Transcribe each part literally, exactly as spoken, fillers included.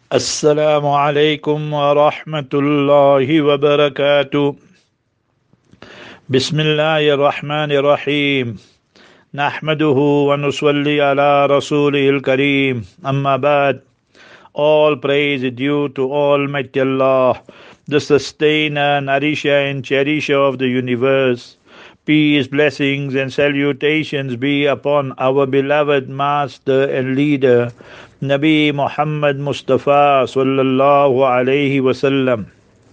السلام عليكم ورحمة الله وبركاته. بسم الله الرحمن الرحيم. نحمده ونصلي على رسوله الكريم. أما بعد. All praise is due to Almighty Allah, the sustainer, nourisher and cherisher of the universe. Peace, blessings and salutations be upon our beloved master and leader, Nabi Muhammad Mustafa sallallahu alayhi wasallam.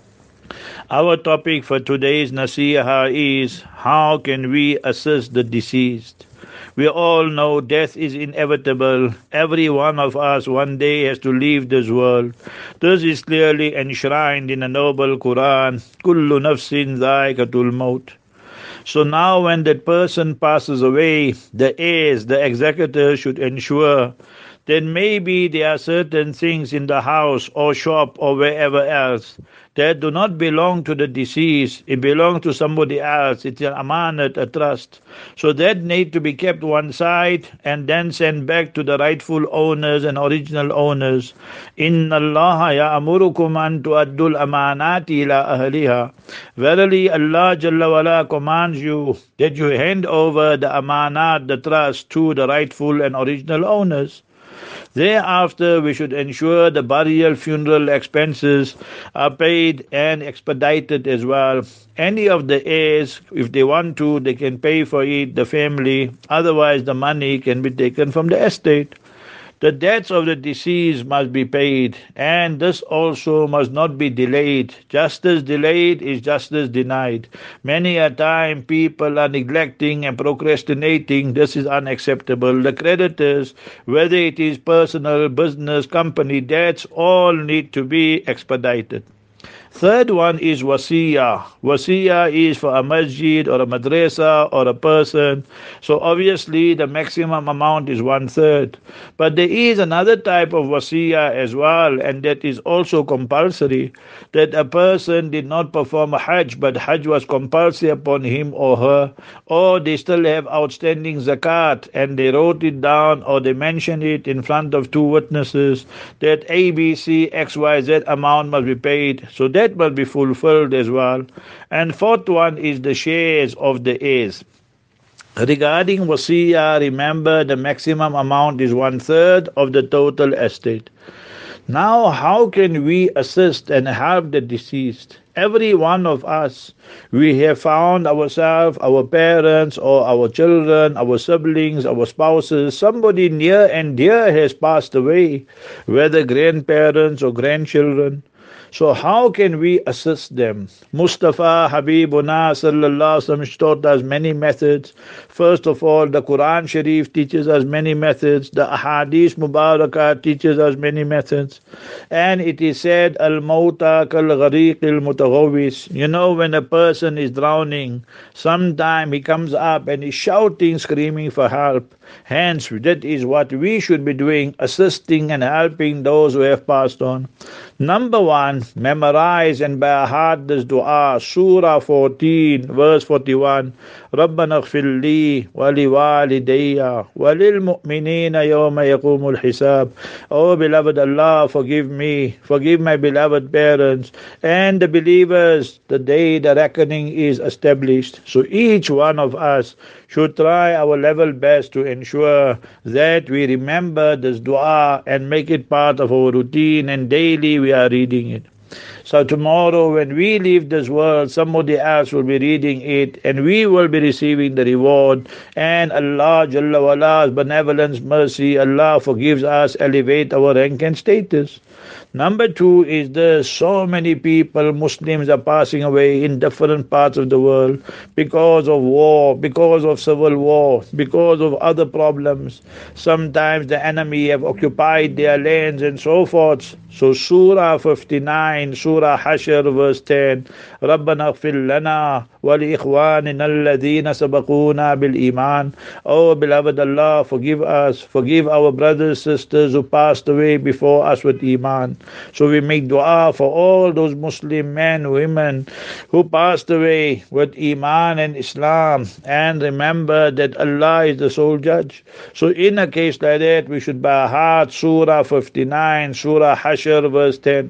Our topic for today's Nasiha is, how can we assist the deceased? We all know death is inevitable. Every one of us one day has to leave this world. This is clearly enshrined in the noble Quran, Kullu nafsin dha'iqatul maut. So now when that person passes away, the heirs, the executors should ensure that maybe there are certain things in the house or shop or wherever else that do not belong to the deceased. It belongs to somebody else. It's an amanat, a trust. So that need to be kept one side and then sent back to the rightful owners and original owners. Inna Allah ya'amurukum an tu'addul amanati ila ahliha. Verily Allah Jalla wala commands you that you hand over the amanat, the trust, to the rightful and original owners. Thereafter, we should ensure the burial funeral expenses are paid and expedited as well. Any of the heirs, if they want to, they can pay for it, the family. Otherwise, the money can be taken from the estate. The debts of the deceased must be paid, and this also must not be delayed. Justice delayed is justice denied. Many a time people are neglecting and procrastinating. This is unacceptable. The creditors, whether it is personal, business, company debts, all need to be expedited. Third one is wasiya. Wasiya is for a masjid or a madrasa or a person. So obviously the maximum amount is one third. But there is another type of wasiya as well, and that is also compulsory. That a person did not perform a hajj, but hajj was compulsory upon him or her. Or they still have outstanding zakat and they wrote it down or they mentioned it in front of two witnesses that A, B, C, X, Y, Z amount must be paid. So that must be fulfilled as well. And fourth one is the shares of the heirs. Regarding wasiya, remember the maximum amount is one third of the total estate. Now, how can we assist and help the deceased? Every one of us, we have found ourselves, our parents or our children, our siblings, our spouses, somebody near and dear has passed away, whether grandparents or grandchildren. So how can we assist them? Mustafa Habibuna sallallahu alaihi wasallam taught us many methods. First of all, the Quran Sharif teaches us many methods. The Ahadith Mubarakah teaches us many methods. And it is said, Al-Mawta kal-Ghariq al-Mutaghawis. You know, when a person is drowning, sometime he comes up and is shouting, screaming for help. Hence, that is what we should be doing, assisting and helping those who have passed on. Number one, memorize and by heart this dua, Surah fourteen, verse forty-one. رَبَّنَا اغْفِرْ لِي وَلِوَالِدَيَّ وَلِلْمُؤْمِنِينَ يَوْمَ يَقُومُ الْحِسَابِ. Oh beloved Allah, forgive me, forgive my beloved parents and the believers the day the reckoning is established. So each one of us should try our level best to ensure that we remember this dua and make it part of our routine, and daily we are reading it. So tomorrow when we leave this world, somebody else will be reading it and we will be receiving the reward. And Allah Jalla wala's benevolence, mercy, Allah forgives us, elevate our rank and status. Number two is this, so many people, Muslims are passing away in different parts of the world because of war, because of civil war, because of other problems. Sometimes the enemy have occupied their lands and so forth. So Surah fifty-nine fifty-nine, Surah Hashr, verse ten. رَبَّنَا اغْفِرْ لَنَا وَلِإِخْوَانِنَا الَّذِينَ سَبَقُونَا بِالْإِيمَانِ. Oh beloved Allah, forgive us, forgive our brothers, sisters who passed away before us with Iman. So we make dua for all those Muslim men, women who passed away with Iman and Islam, and remember that Allah is the sole judge. So in a case like that, we should by heart Surah fifty-nine, Surah Hashr, verse ten.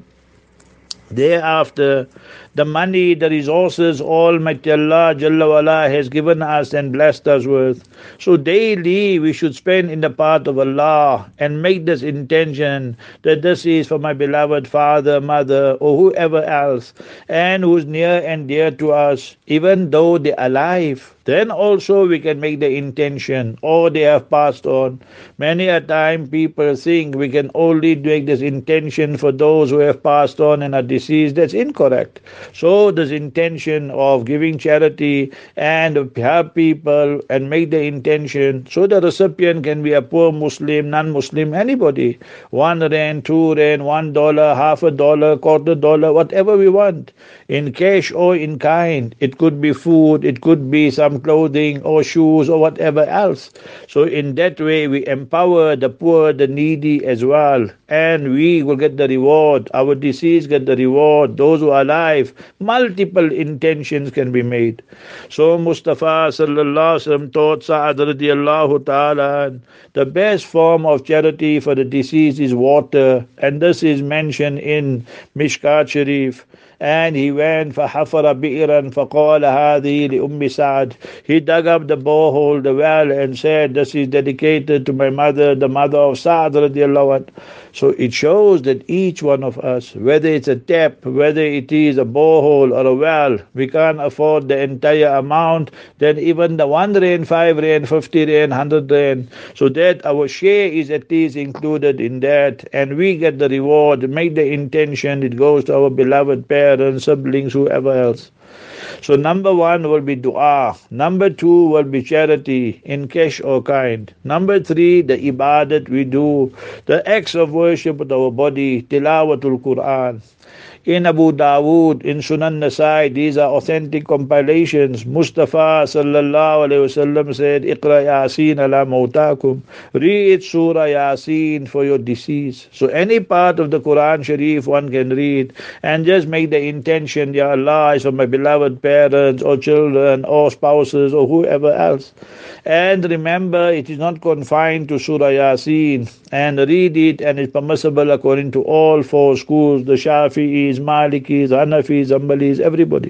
Thereafter, the money, the resources, Almighty Allah Jalla wala has given us and blessed us with. So daily we should spend in the path of Allah and make this intention that this is for my beloved father, mother, or whoever else, and who's near and dear to us, even though they're alive. Then also we can make the intention, or they have passed on. Many a time people think we can only make this intention for those who have passed on and are deceased. That's incorrect. So this intention of giving charity and help people and make the intention, so the recipient can be a poor Muslim, non-Muslim, anybody. One rand, two rand, one dollar, half a dollar, quarter dollar, whatever we want. In cash or in kind. It could be food, it could be some clothing or shoes or whatever else. So in that way we empower the poor, the needy as well, and we will get the reward. Our deceased get the reward. Those who are alive, multiple intentions can be made. So Mustafa sallallahu alaihi wasallam taught Sa'ad radiallahu ta'ala, the best form of charity for the deceased is water, and this is mentioned in Mishkat Sharif. And he went فَحَفَرَ بِئِرًا فَقَالَ هَذِهِ لِأُمِّ سَعْدٍ. He dug up the borehole, the well, and said, this is dedicated to my mother, the mother of Sa'd radiallahu anhu. So it shows that each one of us, whether it's a tap, whether it is a borehole or a well, we can't afford the entire amount, then even the one rand, five rand, fifty rand, hundred rand, so that our share is at least included in that, and we get the reward, make the intention, it goes to our beloved parents, siblings, whoever else. So number one will be dua. Number two will be charity in cash or kind. Number three, the ibadat we do, the acts of worship with our body, tilawatul Quran. In Abu Dawood, in Sunan Nasai, these are authentic compilations. Mustafa sallallahu alayhi wasallam said, Iqra Yasin ala mawtakum. Read Surah Yasin for your deceased. So any part of the Quran Sharif one can read and just make the intention, Ya Allah, is for my beloved parents or children or spouses or whoever else. And remember, it is not confined to Surah Yasin. And read it, and it's permissible according to all four schools, the Shafi'is, Malikis, Hanafis, Hanbalis, everybody.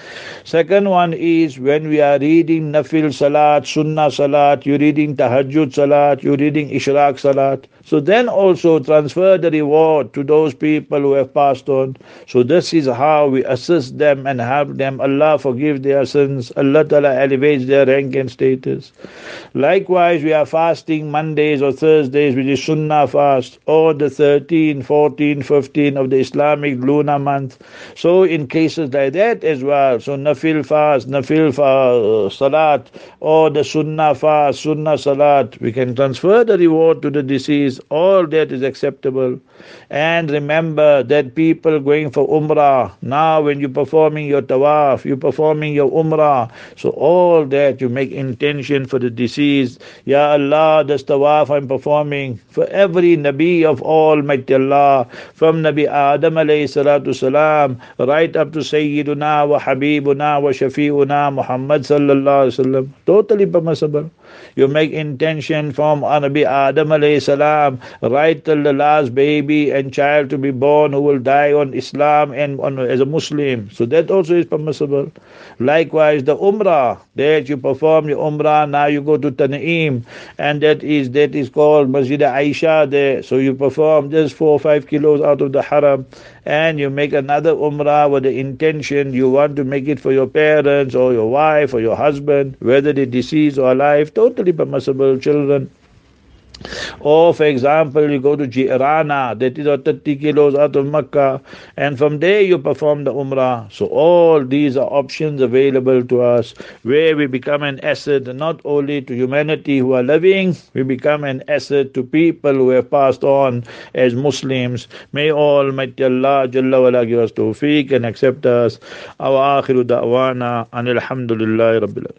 Second one is when we are reading Nafil Salat, Sunnah Salat, you're reading Tahajjud Salat, you're reading Ishraq Salat. So then also transfer the reward to those people who have passed on. So this is how we assist them and help them. Allah forgive their sins. Allah Ta'ala elevates their rank and status. Likewise, we are fasting Mondays or Thursdays, which is Sunnah fast, or the thirteen, fourteen, fifteen of the Islamic lunar month. So in cases like that as well, so Nafil fast, Nafil fast, Salat, or the Sunnah fast, Sunnah Salat, we can transfer the reward to the deceased. All that is acceptable. And remember that people going for Umrah, now when you're performing your Tawaf, you're performing your Umrah, so all that you make intention for the deceased. Ya Allah, this Tawaf I'm performing for every Nabi of Almighty Allah, from Nabi Adam alayhi salatu salam, right up to Sayyiduna wa Habibuna wa Shafi'una Muhammad sallallahu alayhi wa sallam. Totally permissible. You make intention from Nabi Adam alayhi salam right till the last baby and child to be born who will die on Islam and on, as a Muslim. So that also is permissible. Likewise, the Umrah, that you perform your Umrah, now you go to Tan'im, and that is that is called Masjid Aisha there. So you perform just four or five kilos out of the Haram, and you make another Umrah with the intention you want to make it for your parents or your wife or your husband, whether they're deceased or alive. Totally permissible, children. Or, for example, you go to Jirana, that is thirty kilos out of Makkah, and from there you perform the Umrah. So all these are options available to us, where we become an asset not only to humanity who are living, we become an asset to people who have passed on as Muslims. May Almighty Allah Jalla wala give us tawfiq and accept us. Our akhiru da'wana anil hamdulillahi rabbil alamin.